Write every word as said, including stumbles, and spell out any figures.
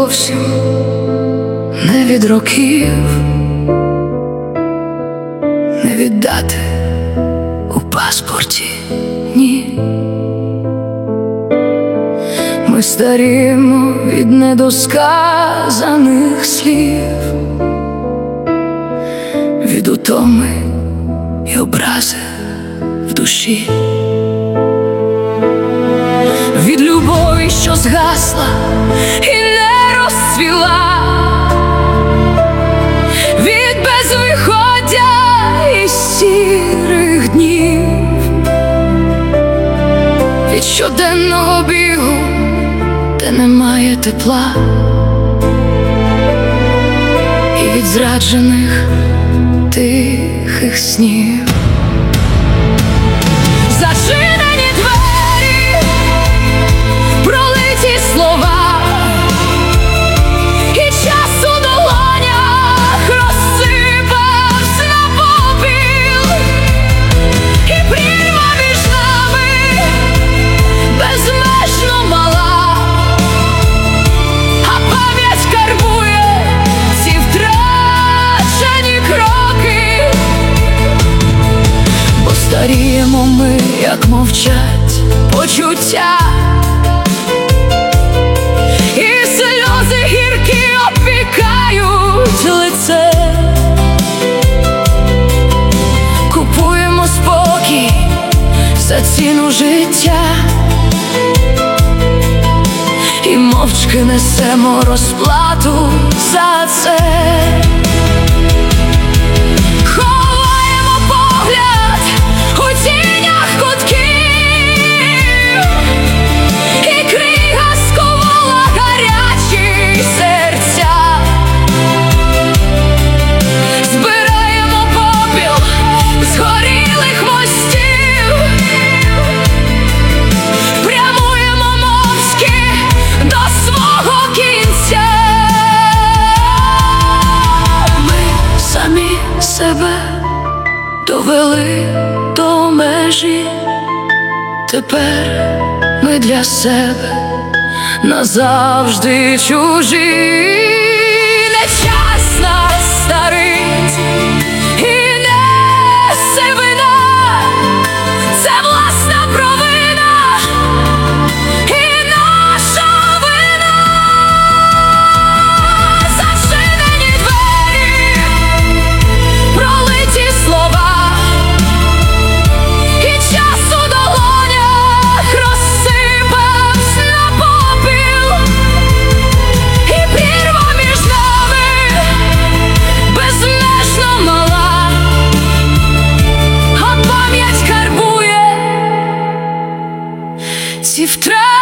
зовсім не від років, не від дати у паспорті, ні. Ми старіємо від недосказаних слів, від утоми й образи в душі, від любові, що згасла і не розцвіла, від безвиходя і сірих днів, від щоденного бігу, де немає тепла, і від зраджених тихих снів. Зачинені двері, пролиті слова, і час у долонях розсипався на попіл, і прірва між нами безмежно мала, а пам'ять карбує ці втрачені кроки. Бо старіємо ми, як мовчать почуття, і сльози гіркі опікають лице. Купуємо спокій за ціну життя, і мовчки несемо розплату за це. Ховаємо погляд у тінях кутків, і крига сковала гарячі серця. Збираємо попіл згорілих мостів, прямуємо мовчки до свого кінця. Ми самі себе довели до межі, тепер ми для себе назавжди чужі. Не час нас старить і не сивина, це власна провина і наша вина. Зачинені двері, пролиті слова, і час у долонях розсипався на попіл, і прірва між нами безмежно мала, а пам'ять карбує ці втрати.